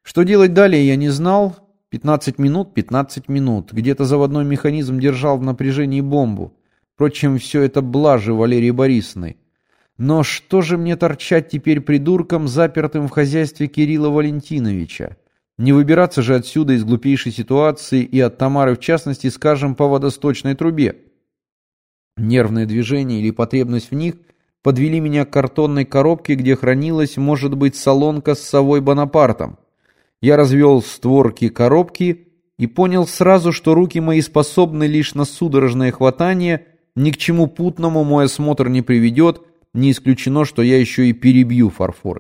Что делать далее, я не знал. 15 минут, 15 минут. Где-то заводной механизм держал в напряжении бомбу. Впрочем, все это блажи Валерии Борисовны. Но что же мне торчать теперь придурком, запертым в хозяйстве Кирилла Валентиновича? Не выбираться же отсюда из глупейшей ситуации и от Тамары в частности, скажем, по водосточной трубе. Нервные движения или потребность в них подвели меня к картонной коробке, где хранилась, может быть, солонка с совой Бонапартом. Я развел створки коробки и понял сразу, что руки мои способны лишь на судорожное хватание, ни к чему путному мой осмотр не приведет, не исключено, что я еще и перебью фарфор.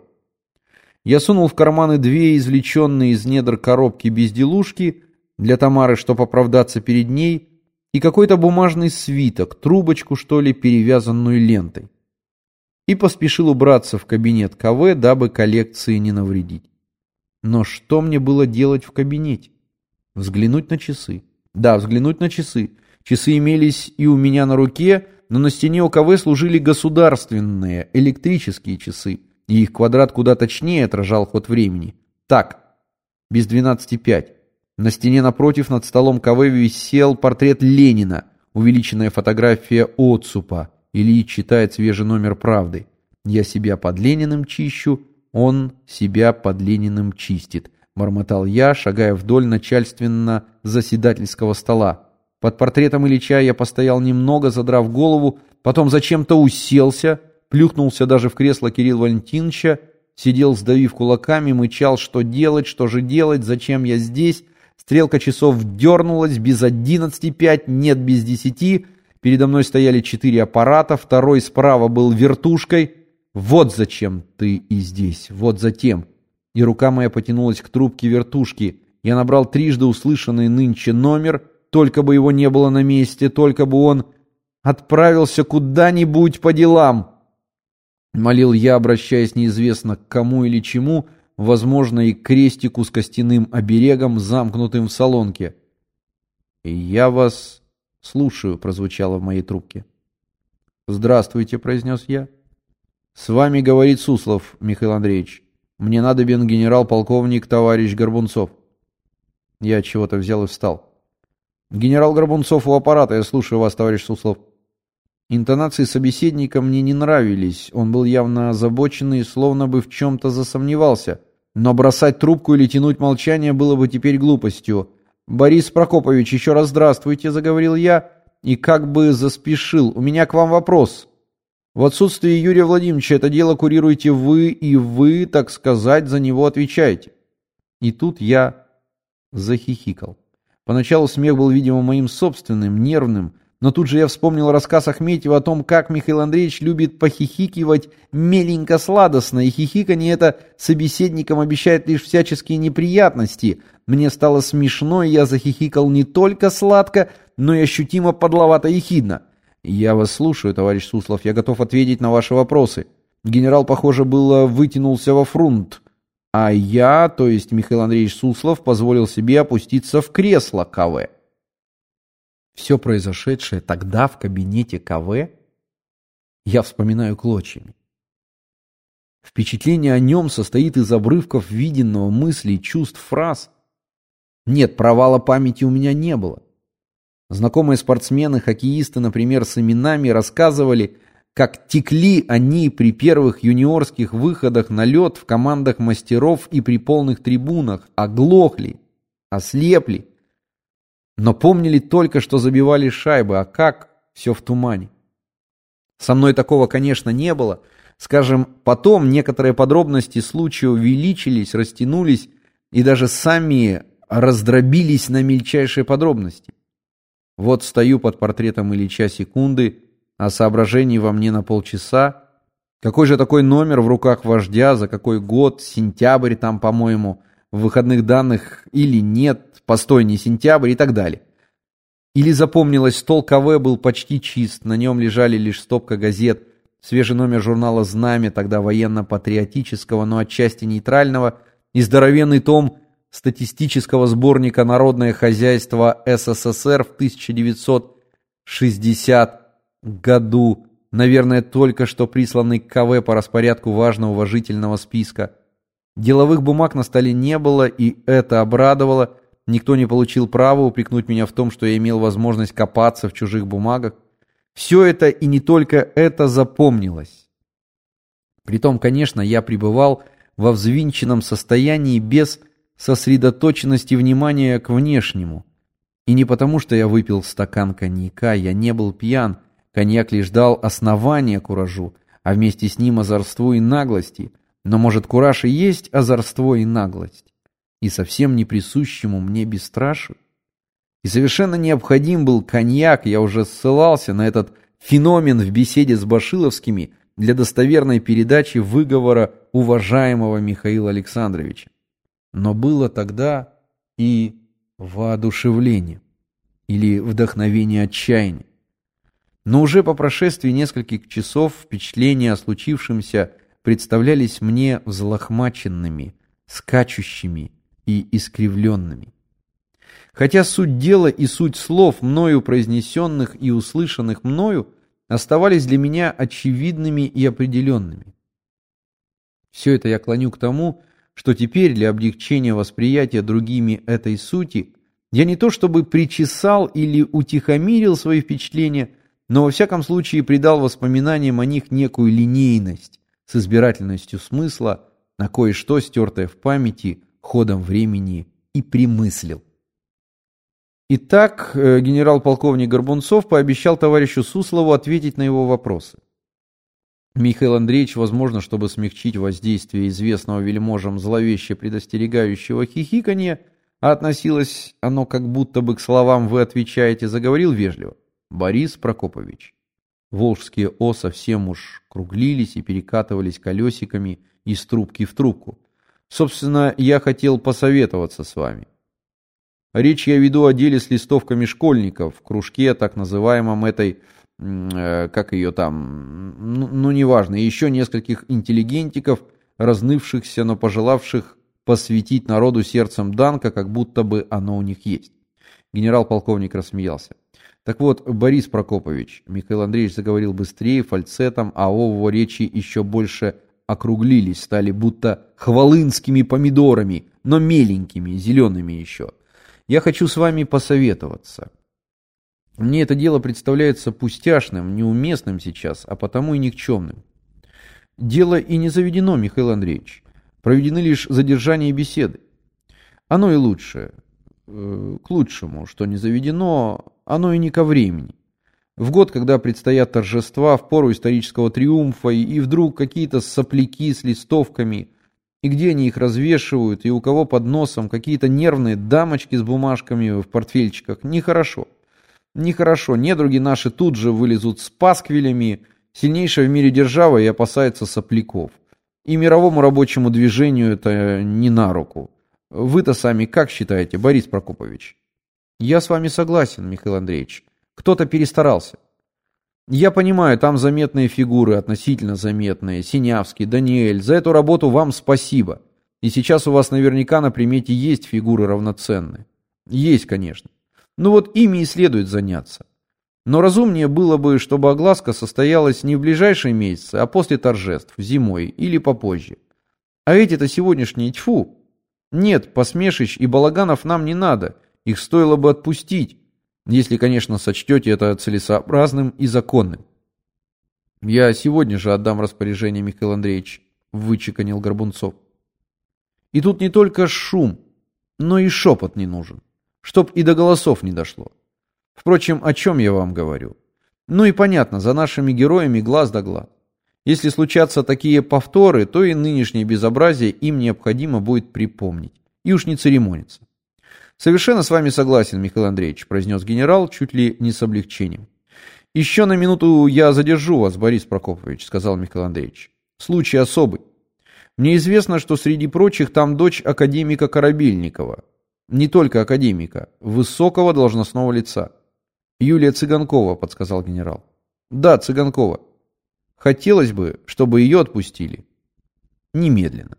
Я сунул в карманы две извлеченные из недр коробки безделушки, для Тамары, чтоб оправдаться перед ней, и какой-то бумажный свиток, трубочку, что ли, перевязанную лентой. И поспешил убраться в кабинет КВ, дабы коллекции не навредить. Но что мне было делать в кабинете? Взглянуть на часы. Да, взглянуть на часы. Часы имелись и у меня на руке, но на стене у КВ служили государственные, электрические часы, и их квадрат куда точнее отражал ход времени. Так, без 12:05. На стене напротив над столом КВ висел портрет Ленина, увеличенная фотография Отцупа. Ильич читает свежий номер «Правды». «Я себя под Лениным чищу, он себя под Лениным чистит», бормотал я, шагая вдоль начальственно-заседательского стола. Под портретом Ильича я постоял немного, задрав голову, потом зачем-то уселся, плюхнулся даже в кресло Кирилла Валентиновича, сидел, сдавив кулаками, мычал, что же делать, зачем я здесь. Стрелка часов дернулась, без 11:05, нет, без 10. Передо мной стояли 4 аппарата, второй справа был вертушкой. Вот зачем ты и здесь, вот затем. И рука моя потянулась к трубке вертушки. Я набрал трижды услышанный нынче номер, только бы его не было на месте, только бы он отправился куда-нибудь по делам. Молил я, обращаясь неизвестно к кому или чему, возможно, и к крестику с костяным оберегом, замкнутым в солонке. «Я вас слушаю», — прозвучало в моей трубке. «Здравствуйте», — произнес я. «С вами говорит Суслов, Михаил Андреевич. Мне надобен генерал-полковник товарищ Горбунцов». Я чего-то взял и встал. «Генерал Горбунцов у аппарата, я слушаю вас, товарищ Суслов». Интонации собеседника мне не нравились, он был явно озабоченный, словно бы в чем-то засомневался. Но бросать трубку или тянуть молчание было бы теперь глупостью. «Борис Прокопович, еще раз здравствуйте», — заговорил я, и как бы заспешил. «У меня к вам вопрос. В отсутствие Юрия Владимировича это дело курируете вы, и вы, так сказать, за него отвечаете». И тут я захихикал. Поначалу смех был, видимо, моим собственным, нервным, но тут же я вспомнил рассказ Ахметьева о том, как Михаил Андреевич любит похихикивать меленько-сладостно, и хихиканье это собеседникам обещает лишь всяческие неприятности. Мне стало смешно, и я захихикал не только сладко, но и ощутимо подловато-ехидно. «Я вас слушаю, товарищ Суслов, я готов ответить на ваши вопросы». Генерал, похоже, было вытянулся во фрунт, а я, то есть Михаил Андреевич Суслов, позволил себе опуститься в кресло КВ. Все произошедшее тогда в кабинете КВ я вспоминаю клочьями. Впечатление о нем состоит из обрывков виденного, мыслей, чувств, фраз. Нет, провала памяти у меня не было. Знакомые спортсмены, хоккеисты, например, с именами рассказывали, как текли они при первых юниорских выходах на лед в командах мастеров и при полных трибунах, оглохли, ослепли. Но помнили только, что забивали шайбы, а как — все в тумане. Со мной такого, конечно, не было. Скажем, потом некоторые подробности случая увеличились, растянулись и даже сами раздробились на мельчайшие подробности. Вот стою под портретом Ильича секунды, а соображений во мне на полчаса. Какой же такой номер в руках вождя, за какой год, сентябрь там, по-моему, в выходных данных или нет, постой, не сентябрь и так далее. Или запомнилось, стол КВ был почти чист, на нем лежали лишь стопка газет, свежий номер журнала «Знамя», тогда военно-патриотического, но отчасти нейтрального, и здоровенный том статистического сборника «Народное хозяйство СССР» в 1960 году, наверное, только что присланный к КВ по распорядку важно-уважительного списка. Деловых бумаг на столе не было, и это обрадовало. Никто не получил права упрекнуть меня в том, что я имел возможность копаться в чужих бумагах. Все это и не только это запомнилось. Притом, конечно, я пребывал во взвинченном состоянии без сосредоточенности внимания к внешнему. И не потому, что я выпил стакан коньяка, я не был пьян, коньяк лишь дал основание куражу, а вместе с ним озорству и наглости. Но, может, кураж и есть озорство и наглость, и совсем не присущему мне бесстрашию? И совершенно необходим был коньяк, я уже ссылался на этот феномен в беседе с Башиловскими для достоверной передачи выговора уважаемого Михаила Александровича. Но было тогда и воодушевление, или вдохновение отчаяния. Но уже по прошествии нескольких часов впечатления о случившемся представлялись мне взлохмаченными, скачущими и искривленными. Хотя суть дела и суть слов, мною произнесенных и услышанных мною, оставались для меня очевидными и определенными. Все это я клоню к тому, что теперь для облегчения восприятия другими этой сути я не то чтобы причесал или утихомирил свои впечатления, но во всяком случае придал воспоминаниям о них некую линейность с избирательностью смысла, на кое-что стертое в памяти ходом времени и примыслил. Итак, генерал-полковник Горбунцов пообещал товарищу Суслову ответить на его вопросы. Михаил Андреевич, возможно, чтобы смягчить воздействие известного вельможам зловеще предостерегающего хихиканья, а относилось оно как будто бы к словам «вы отвечаете», заговорил вежливо. «Борис Прокопович». Волжские «о» совсем уж круглились и перекатывались колесиками из трубки в трубку. Собственно, я хотел посоветоваться с вами. Речь я веду о деле с листовками школьников в кружке, так называемом этой, как ее там, неважно, еще нескольких интеллигентиков, разнывшихся, но пожелавших посвятить народу сердцем Данка, как будто бы оно у них есть. Генерал-полковник рассмеялся. Так вот, Борис Прокопович, Михаил Андреевич заговорил быстрее, фальцетом, а его речи еще больше округлились, стали будто хвалынскими помидорами, но меленькими, зелеными еще. Я хочу с вами посоветоваться. Мне это дело представляется пустяшным, неуместным сейчас, а потому и никчемным. Дело и не заведено, Михаил Андреевич. Проведены лишь задержания и беседы. Оно и лучше. К лучшему, что не заведено, оно и не ко времени. В год, когда предстоят торжества, в пору исторического триумфа, и вдруг какие-то сопляки с листовками, и где они их развешивают, и у кого под носом какие-то нервные дамочки с бумажками в портфельчиках. Нехорошо. Нехорошо. Недруги наши тут же вылезут с пасквилями, сильнейшая в мире держава и опасается сопляков. И мировому рабочему движению это не на руку. Вы-то сами как считаете, Борис Прокопович? Я с вами согласен, Михаил Андреевич. Кто-то перестарался. Я понимаю, там заметные фигуры, относительно заметные. Синявский, Даниэль. За эту работу вам спасибо. И сейчас у вас наверняка на примете есть фигуры равноценные. Есть, конечно. Ну вот ими и следует заняться. Но разумнее было бы, чтобы огласка состоялась не в ближайшие месяцы, а после торжеств, зимой или попозже. А эти-то сегодняшние, тьфу. Нет, посмешищ и балаганов нам не надо. Их стоило бы отпустить. Если, конечно, сочтете это целесообразным и законным. Я сегодня же отдам распоряжение, Михаил Андреевич, вычеканил Горбунцов. И тут не только шум, но и шепот не нужен, чтоб и до голосов не дошло. Впрочем, о чем я вам говорю? Ну и понятно, за нашими героями глаз да глаз. Если случатся такие повторы, то и нынешнее безобразие им необходимо будет припомнить. И уж не церемониться. «Совершенно с вами согласен, Михаил Андреевич», произнес генерал чуть ли не с облегчением. «Еще на минуту я задержу вас, Борис Прокопович», сказал Михаил Андреевич. «Случай особый. Мне известно, что среди прочих там дочь академика Корабельникова. Не только академика, высокого должностного лица. Юлия Цыганкова», подсказал генерал. «Да, Цыганкова. Хотелось бы, чтобы ее отпустили. Немедленно».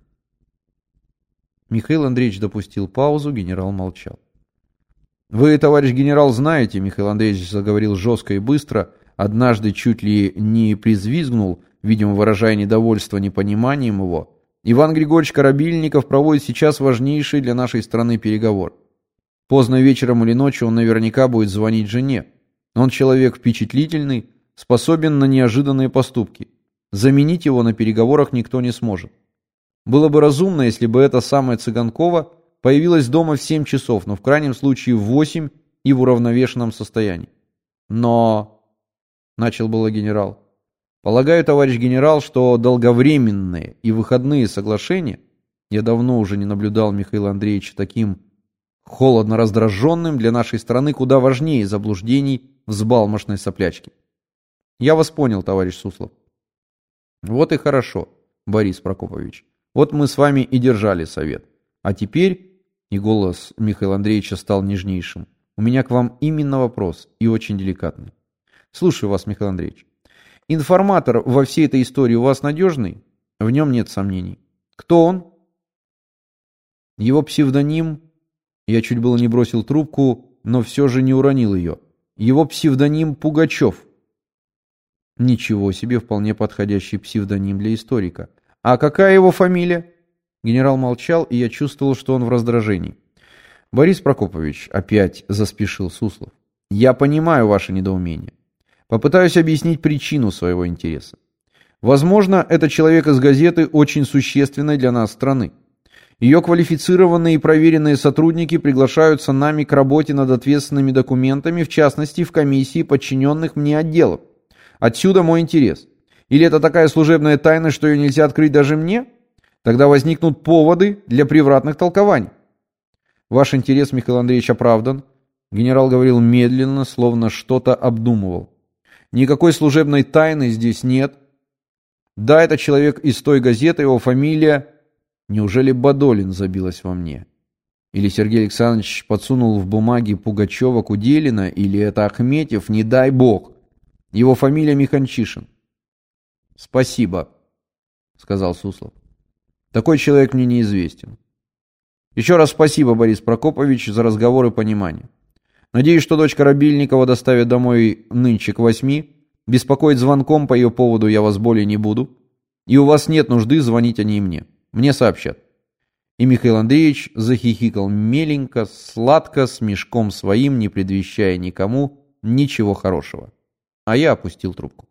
Михаил Андреевич допустил паузу, генерал молчал. «Вы, товарищ генерал, знаете», Михаил Андреевич заговорил жестко и быстро, однажды чуть ли не призвизгнул, видимо, выражая недовольство непониманием его, Иван Григорьевич Корабильников проводит сейчас важнейший для нашей страны переговор. Поздно вечером или ночью он наверняка будет звонить жене. Он человек впечатлительный, способен на неожиданные поступки. Заменить его на переговорах никто не сможет. Было бы разумно, если бы эта самая Цыганкова появилась дома в 7 часов, но в крайнем случае в 8 и в уравновешенном состоянии. Но... Начал было генерал. Полагаю, товарищ генерал, что долговременные и выходные соглашения, я давно уже не наблюдал Михаила Андреевича таким холодно раздраженным, для нашей страны куда важнее заблуждений взбалмошной соплячки. Я вас понял, товарищ Суслов. Вот и хорошо, Борис Прокопович. Вот мы с вами и держали совет. А теперь, и голос Михаила Андреевича стал нежнейшим, у меня к вам именно вопрос, и очень деликатный. Слушаю вас, Михаил Андреевич. Информатор во всей этой истории у вас надежный? В нем нет сомнений. Кто он? Его псевдоним... Я чуть было не бросил трубку, но все же не уронил ее. Его псевдоним Пугачев. Ничего себе, вполне подходящий псевдоним для историка. А какая его фамилия? Генерал молчал, и я чувствовал, что он в раздражении. Борис Прокопович, опять заспешил Суслов. Я понимаю ваше недоумение. Попытаюсь объяснить причину своего интереса. Возможно, это человек из газеты очень существенной для нас страны. Ее квалифицированные и проверенные сотрудники приглашаются нами к работе над ответственными документами, в частности, в комиссии подчиненных мне отделов. Отсюда мой интерес. Или это такая служебная тайна, что ее нельзя открыть даже мне? Тогда возникнут поводы для превратных толкований. Ваш интерес, Михаил Андреевич, оправдан. Генерал говорил медленно, словно что-то обдумывал. Никакой служебной тайны здесь нет. Да, это человек из той газеты, его фамилия... Неужели Бадолин забилась во мне? Или Сергей Александрович подсунул в бумаги Пугачева Куделина, или это Ахметьев, не дай бог. Его фамилия Миханчишин. Спасибо, сказал Суслов. Такой человек мне неизвестен. Еще раз спасибо, Борис Прокопович, за разговор и понимание. Надеюсь, что дочь Корабильникова доставит домой нынче к 8. Беспокоить звонком по ее поводу я вас более не буду. И у вас нет нужды звонить о ней мне. Мне сообщат. И Михаил Андреевич захихикал меленько, сладко, смешком своим, не предвещая никому ничего хорошего. А я опустил трубку.